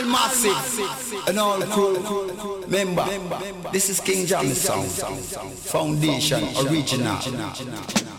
all massive and all crew. Remember, this is King Jammy's sound. Foundation original.